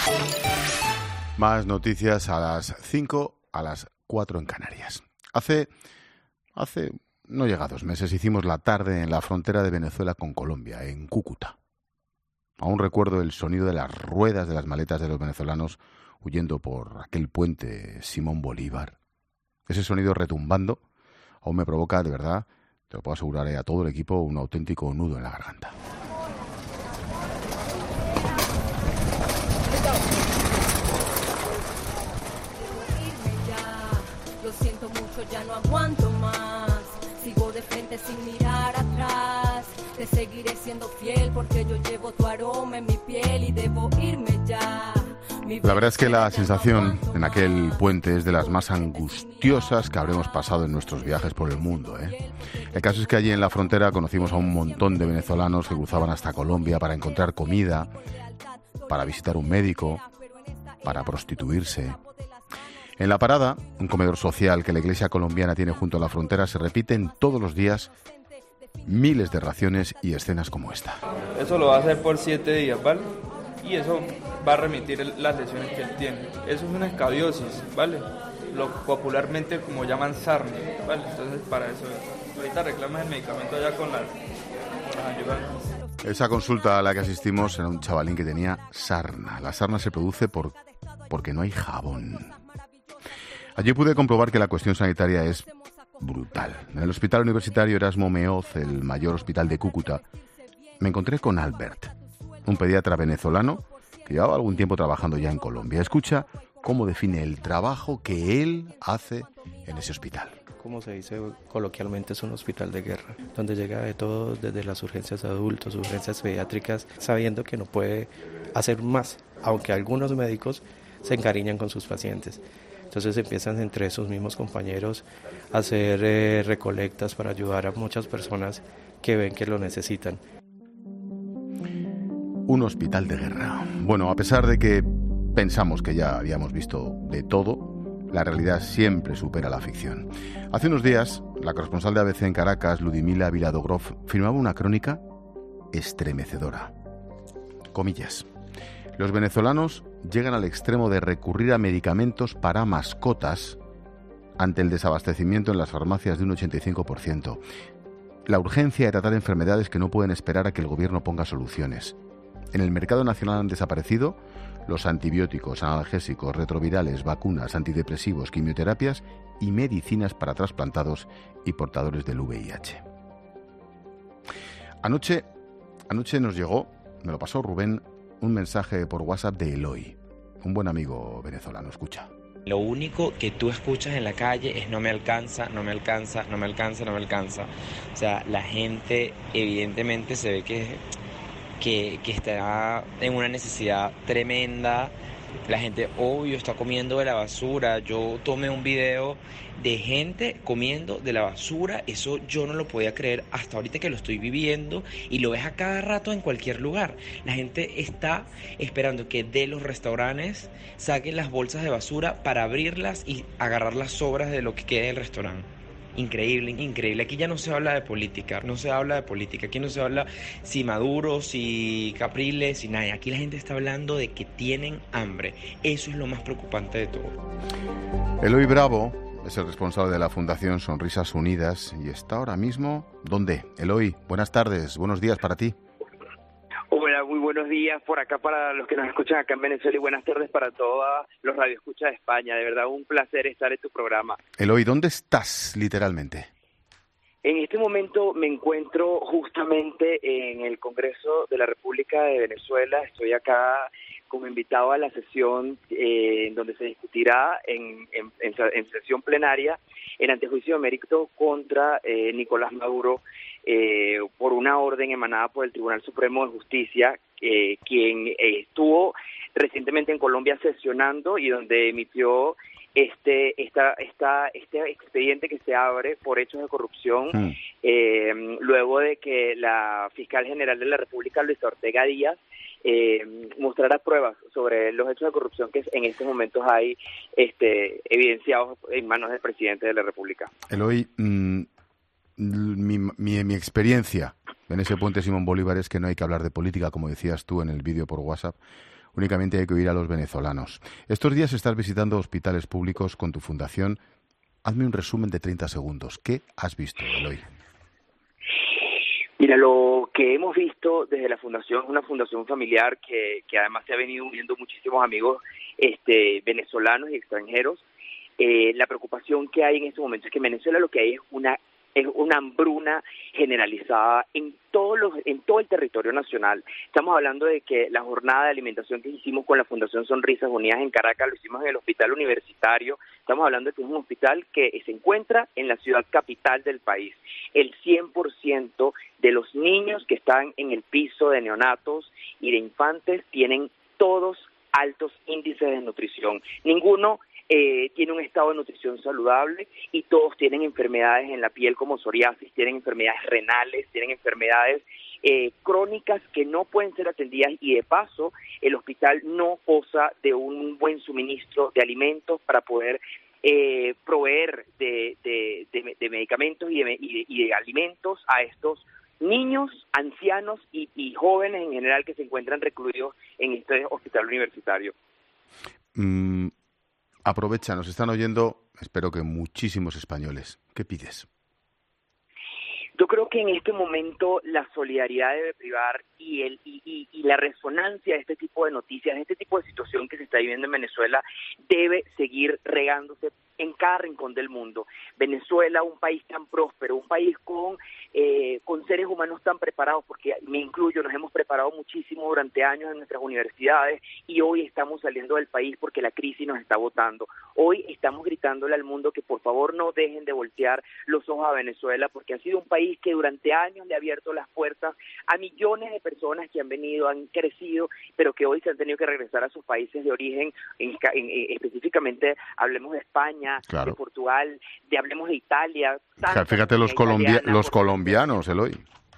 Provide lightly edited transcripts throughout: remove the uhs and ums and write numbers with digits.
Más noticias a las 5, a las 4 en Canarias. Hace no llega a 2 meses, hicimos la tarde en la frontera de Venezuela con Colombia, en Cúcuta. Aún recuerdo el sonido de las ruedas de las maletas de los venezolanos huyendo por aquel puente Simón Bolívar. Ese sonido retumbando aún me provoca, de verdad, te lo puedo asegurar a todo el equipo, un auténtico nudo en la garganta. Lo siento mucho, ya no aguanto más. Sigo de frente sin mirar atrás. Te seguiré siendo fiel porque yo llevo tu aroma en mi piel y debo irme ya. La verdad es que la sensación en aquel puente es de las más angustiosas que habremos pasado en nuestros viajes por el mundo, ¿eh? El caso es que allí en la frontera conocimos a un montón de venezolanos que cruzaban hasta Colombia para encontrar comida, para visitar un médico, para prostituirse. En la parada, un comedor social que la iglesia colombiana tiene junto a la frontera, se repiten todos los días miles de raciones y escenas como esta. Eso lo va a hacer por 7 días, ¿vale? Y eso va a remitir las lesiones que él tiene. Eso es una escabiosis, ¿vale? Lo popularmente como llaman sarna, ¿vale? Entonces para eso, ahorita reclamas el medicamento allá con las ayudantes. Esa consulta a la que asistimos era un chavalín que tenía sarna. La sarna se produce porque no hay jabón. Allí pude comprobar que la cuestión sanitaria es brutal. En el Hospital Universitario Erasmo Meoz, el mayor hospital de Cúcuta, me encontré con Albert, un pediatra venezolano que llevaba algún tiempo trabajando ya en Colombia. Escucha cómo define el trabajo que él hace en ese hospital. Como se dice coloquialmente, es un hospital de guerra, donde llega de todo, desde las urgencias de adultos, urgencias pediátricas, sabiendo que no puede hacer más, aunque algunos médicos se encariñan con sus pacientes. Entonces empiezan entre sus mismos compañeros a hacer recolectas para ayudar a muchas personas que ven que lo necesitan. Un hospital de guerra. Bueno, a pesar de que pensamos que ya habíamos visto de todo, la realidad siempre supera la ficción. Hace unos días, la corresponsal de ABC en Caracas, Ludmila Viladogrov, firmaba una crónica estremecedora. Comillas. Los venezolanos llegan al extremo de recurrir a medicamentos para mascotas ante el desabastecimiento en las farmacias de un 85%. La urgencia de tratar enfermedades que no pueden esperar a que el gobierno ponga soluciones. En el mercado nacional han desaparecido los antibióticos, analgésicos, retrovirales, vacunas, antidepresivos, quimioterapias y medicinas para trasplantados y portadores del VIH. Anoche nos llegó, me lo pasó Rubén, un mensaje por WhatsApp de Eloy, un buen amigo venezolano. Escucha. Lo único que tú escuchas en la calle es no me alcanza, no me alcanza, no me alcanza, no me alcanza. O sea, la gente evidentemente se ve que está en una necesidad tremenda. La gente, obvio, está comiendo de la basura. Yo tomé un video de gente comiendo de la basura. Eso yo no lo podía creer hasta ahorita que lo estoy viviendo y lo ves a cada rato en cualquier lugar. La gente está esperando que de los restaurantes saquen las bolsas de basura para abrirlas y agarrar las sobras de lo que quede del restaurante. Increíble, increíble. Aquí ya no se habla de política, Aquí no se habla si Maduro, si Capriles, si nada. Aquí la gente está hablando de que tienen hambre. Eso es lo más preocupante de todo. Eloy Bravo es el responsable de la Fundación Sonrisas Unidas y está ahora mismo, ¿dónde? Eloy, buenas tardes, buenos días para ti. Hola, muy buenos días por acá para los que nos escuchan acá en Venezuela y buenas tardes para todos los radioescuchas de España. De verdad, un placer estar en tu programa. Eloy, ¿dónde estás literalmente? En este momento me encuentro justamente en el Congreso de la República de Venezuela. Estoy acá como invitado a la sesión en donde se discutirá en sesión plenaria el antejuicio de mérito contra Nicolás Maduro por una orden emanada por el Tribunal Supremo de Justicia, quien estuvo recientemente en Colombia sesionando y donde emitió este expediente que se abre por hechos de corrupción luego de que la fiscal general de la República, Luisa Ortega Díaz, mostrara pruebas sobre los hechos de corrupción que en estos momentos hay evidenciados en manos del presidente de la República. Eloy, mi experiencia en ese puente Simón Bolívar es que no hay que hablar de política, como decías tú en el vídeo por WhatsApp. únicamente hay que oír a los venezolanos. Estos días estás visitando hospitales públicos con tu fundación. Hazme un resumen de 30 segundos. ¿Qué has visto, Eloy? Mira, lo que hemos visto desde la fundación es una fundación familiar que además se ha venido uniendo muchísimos amigos venezolanos y extranjeros. La preocupación que hay en este momento es que en Venezuela lo que hay es una hambruna generalizada en todo el territorio nacional. Estamos hablando de que la jornada de alimentación que hicimos con la Fundación Sonrisas Unidas en Caracas lo hicimos en el hospital universitario. Estamos hablando de que es un hospital que se encuentra en la ciudad capital del país. El 100% de los niños que están en el piso de neonatos y de infantes tienen todos altos índices de nutrición. Ninguno tiene un estado de nutrición saludable y todos tienen enfermedades en la piel como psoriasis, tienen enfermedades renales, tienen enfermedades crónicas que no pueden ser atendidas y de paso el hospital no goza de un buen suministro de alimentos para poder proveer de medicamentos y de alimentos a estos niños, ancianos y jóvenes en general que se encuentran recluidos en este hospital universitario. Aprovecha, nos están oyendo, espero que muchísimos españoles. ¿Qué pides? Yo creo que en este momento la solidaridad debe privar y la resonancia de este tipo de noticias, de este tipo de situación que se está viviendo en Venezuela, debe seguir regándose en cada rincón del mundo. Venezuela, un país tan próspero, un país con seres humanos tan preparados, porque me incluyo, nos hemos preparado muchísimo durante años en nuestras universidades y hoy estamos saliendo del país porque la crisis nos está botando. Hoy estamos gritándole al mundo que por favor no dejen de voltear los ojos a Venezuela, porque ha sido un país que durante años le ha abierto las puertas a millones de personas que han venido, han crecido, pero que hoy se han tenido que regresar a sus países de origen, específicamente hablemos de España, claro, de Portugal, hablemos de Italia. Fíjate los colombianos, Eloy.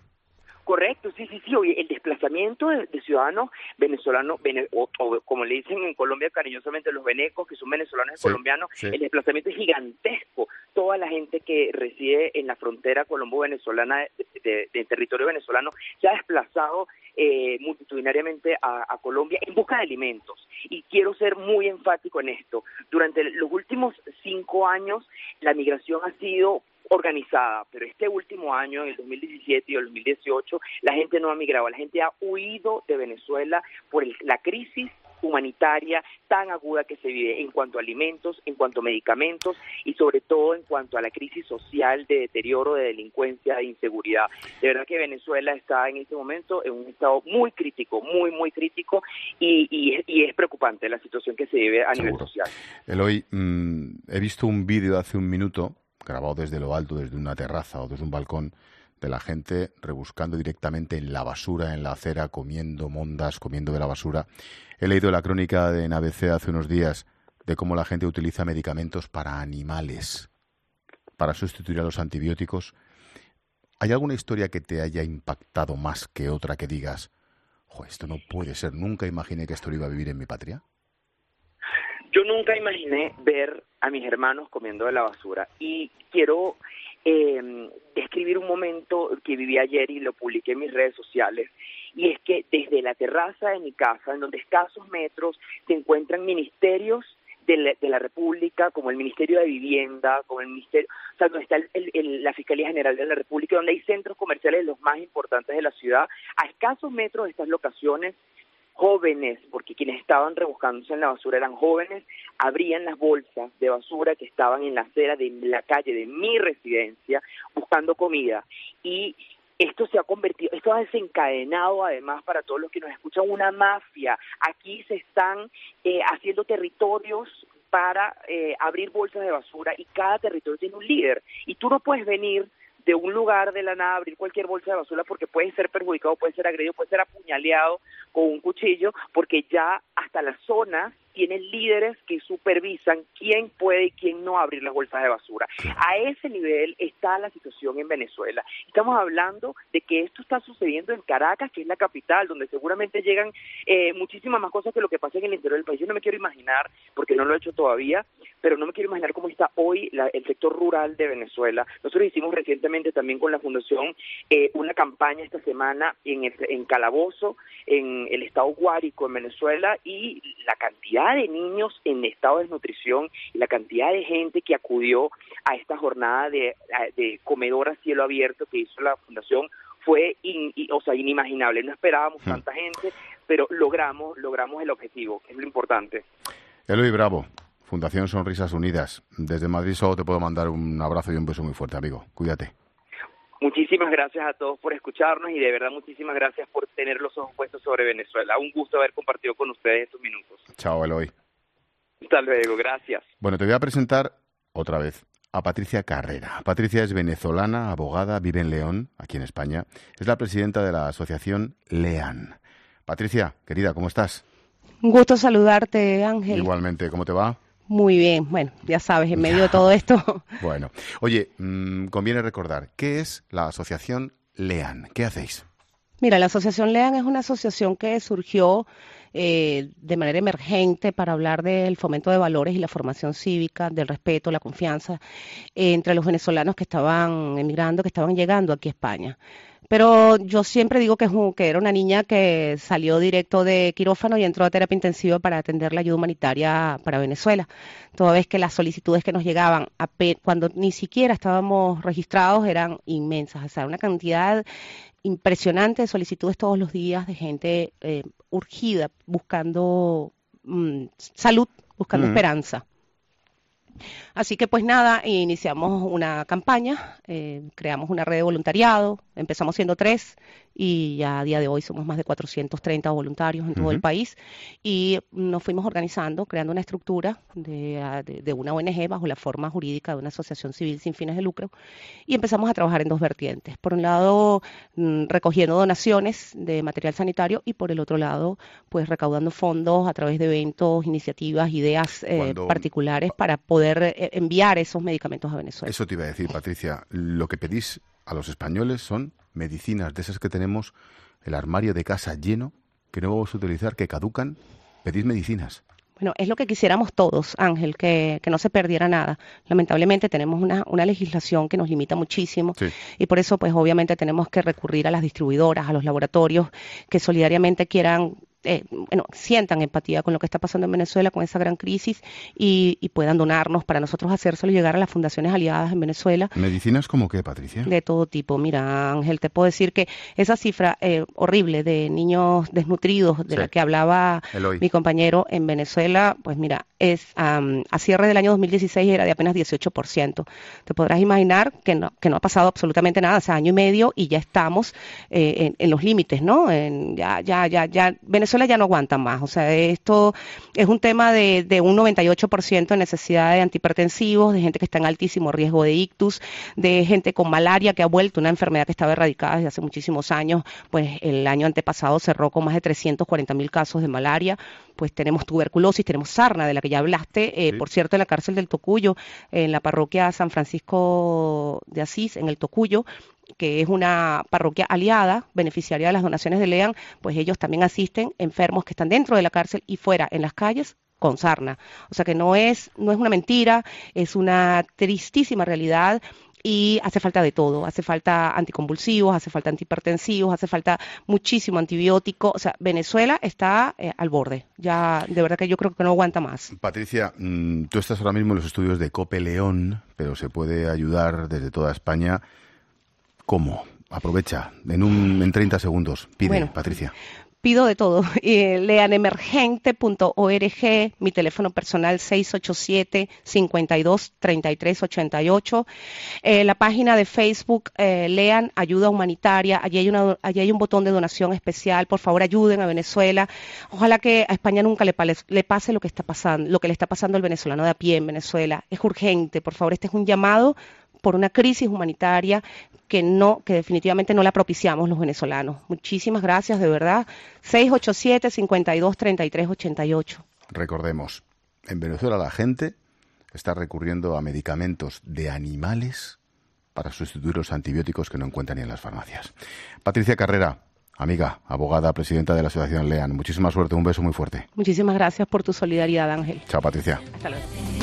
Correcto, sí. Oye, el desplazamiento de ciudadanos venezolanos, o como le dicen en Colombia cariñosamente los venecos, que son venezolanos y colombianos, el desplazamiento es gigantesco. Toda la gente que reside en la frontera colombo-venezolana de territorio venezolano se ha desplazado multitudinariamente a Colombia en busca de alimentos. Y quiero ser muy enfático en esto. Durante los últimos 5 años, la migración ha sido organizada, pero este último año, en el 2017 y el 2018, la gente no ha migrado, la gente ha huido de Venezuela por la crisis humanitaria tan aguda que se vive en cuanto a alimentos, en cuanto a medicamentos y sobre todo en cuanto a la crisis social de deterioro, de delincuencia, de inseguridad. De verdad que Venezuela está en este momento en un estado muy crítico, muy crítico y es preocupante la situación que se vive a nivel social. Eloy, he visto un vídeo hace un minuto grabado desde lo alto, desde una terraza o desde un balcón, de la gente rebuscando directamente en la basura, en la acera, comiendo mondas, comiendo de la basura. He leído la crónica de ABC hace unos días de cómo la gente utiliza medicamentos para animales, para sustituir a los antibióticos. ¿Hay alguna historia que te haya impactado más que otra que digas, esto no puede ser, nunca imaginé que esto lo iba a vivir en mi patria? Yo nunca imaginé ver a mis hermanos comiendo de la basura y quiero describir un momento que viví ayer y lo publiqué en mis redes sociales, y es que desde la terraza de mi casa, en donde escasos metros se encuentran ministerios de la República, como el Ministerio de Vivienda, como el Ministerio, o sea, donde está la Fiscalía General de la República, donde hay centros comerciales los más importantes de la ciudad, a escasos metros de estas locaciones, jóvenes, porque quienes estaban rebuscándose en la basura eran jóvenes, abrían las bolsas de basura que estaban en la acera de la calle de mi residencia buscando comida. Y esto se ha convertido, esto ha desencadenado además para todos los que nos escuchan una mafia. Aquí se están haciendo territorios para abrir bolsas de basura y cada territorio tiene un líder. Y tú no puedes venir de un lugar de la nada, abrir cualquier bolsa de basura porque puedes ser perjudicado, puedes ser agredido, puedes ser apuñaleado con un cuchillo, porque ya hasta las zonas tienen líderes que supervisan quién puede y quién no abrir las bolsas de basura. A ese nivel está la situación en Venezuela. Estamos hablando de que esto está sucediendo en Caracas, que es la capital, donde seguramente llegan muchísimas más cosas que lo que pasa en el interior del país. Yo no me quiero imaginar, porque no lo he hecho todavía, pero no me quiero imaginar cómo está hoy el sector rural de Venezuela. Nosotros hicimos recientemente también con la Fundación una campaña esta semana en Calabozo, en el estado Guárico, en Venezuela, y la cantidad de niños en estado de desnutrición y la cantidad de gente que acudió a esta jornada de comedor a cielo abierto que hizo la Fundación fue inimaginable. No esperábamos tanta gente, pero logramos el objetivo, que es lo importante. Eloy Bravo, Fundación Sonrisas Unidas. Desde Madrid solo te puedo mandar un abrazo y un beso muy fuerte, amigo. Cuídate. Muchísimas gracias a todos por escucharnos y de verdad muchísimas gracias por tener los ojos puestos sobre Venezuela. Un gusto haber compartido con ustedes estos minutos. Chao, Eloy. Hasta luego, gracias. Bueno, te voy a presentar otra vez a Patricia Carrera. Patricia es venezolana, abogada, vive en León, aquí en España. Es la presidenta de la asociación LEAN. Patricia, querida, ¿cómo estás? Un gusto saludarte, Ángel. Igualmente, ¿cómo te va? Muy bien, bueno, ya sabes, en medio de todo esto. Bueno, oye, conviene recordar, ¿qué es la asociación LEAN? ¿Qué hacéis? Mira, la asociación LEAN es una asociación que surgió de manera emergente para hablar del fomento de valores y la formación cívica, del respeto, la confianza entre los venezolanos que estaban emigrando, que estaban llegando aquí a España. Pero yo siempre digo que era una niña que salió directo de quirófano y entró a terapia intensiva para atender la ayuda humanitaria para Venezuela. Toda vez que las solicitudes que nos llegaban cuando ni siquiera estábamos registrados eran inmensas. O sea, una cantidad impresionante de solicitudes todos los días de gente urgida, buscando salud, buscando esperanza. Así que pues nada, iniciamos una campaña, creamos una red de voluntariado, empezamos siendo 3 y ya a día de hoy somos más de 430 voluntarios en todo el país y nos fuimos organizando, creando una estructura de una ONG bajo la forma jurídica de una asociación civil sin fines de lucro y empezamos a trabajar en 2 vertientes. Por un lado, recogiendo donaciones de material sanitario y por el otro lado, pues recaudando fondos a través de eventos, iniciativas, ideas particulares para poder enviar esos medicamentos a Venezuela. Eso te iba a decir, Patricia. Lo que pedís a los españoles son medicinas, de esas que tenemos el armario de casa lleno, que no vamos a utilizar, que caducan. Pedís medicinas. Bueno, es lo que quisiéramos todos, Ángel, que no se perdiera nada. Lamentablemente tenemos una legislación que nos limita muchísimo y por eso, pues obviamente tenemos que recurrir a las distribuidoras, a los laboratorios que solidariamente quieran sientan empatía con lo que está pasando en Venezuela, con esa gran crisis y puedan donarnos para nosotros hacérselo llegar a las fundaciones aliadas en Venezuela. ¿Medicinas como qué, Patricia? De todo tipo. Mira, Ángel, te puedo decir que esa cifra horrible de niños desnutridos de la que hablaba Eloy, mi compañero en Venezuela, pues mira, es a cierre del año 2016 era de apenas 18%. Te podrás imaginar que no ha pasado absolutamente nada, hace año y medio y ya estamos en los límites, ¿no? Ya Venezuela ya no aguanta más, o sea, esto es un tema de un 98% de necesidad de antihipertensivos, de gente que está en altísimo riesgo de ictus, de gente con malaria que ha vuelto una enfermedad que estaba erradicada desde hace muchísimos años, pues el año antepasado cerró con más de 340.000 casos de malaria, pues tenemos tuberculosis, tenemos sarna, de la que ya hablaste, por cierto, en la cárcel del Tocuyo, en la parroquia San Francisco de Asís, en el Tocuyo, que es una parroquia aliada, beneficiaria de las donaciones de LEAN, pues ellos también asisten enfermos que están dentro de la cárcel y fuera, en las calles, con sarna. O sea que no es una mentira, es una tristísima realidad y hace falta de todo. Hace falta anticonvulsivos, hace falta antihipertensivos, hace falta muchísimo antibiótico. O sea, Venezuela está al borde. Ya, de verdad que yo creo que no aguanta más. Patricia, tú estás ahora mismo en los estudios de COPE León, pero se puede ayudar desde toda España. ¿Cómo? Aprovecha, en 30 segundos. Pide, Patricia. Pido de todo. Leanemergente.org, mi teléfono personal 687-52-3388. La página de Facebook, Lean Ayuda Humanitaria. Allí hay un botón de donación especial. Por favor, ayuden a Venezuela. Ojalá que a España nunca le pase lo que le está pasando al venezolano de a pie en Venezuela. Es urgente. Por favor, este es un llamado por una crisis humanitaria que definitivamente no la propiciamos los venezolanos. Muchísimas gracias, de verdad. 687-52-3388. Recordemos, en Venezuela la gente está recurriendo a medicamentos de animales para sustituir los antibióticos que no encuentran ni en las farmacias. Patricia Carrera, amiga, abogada, presidenta de la Asociación LEAN. Muchísima suerte, un beso muy fuerte. Muchísimas gracias por tu solidaridad, Ángel. Chao, Patricia. Hasta luego.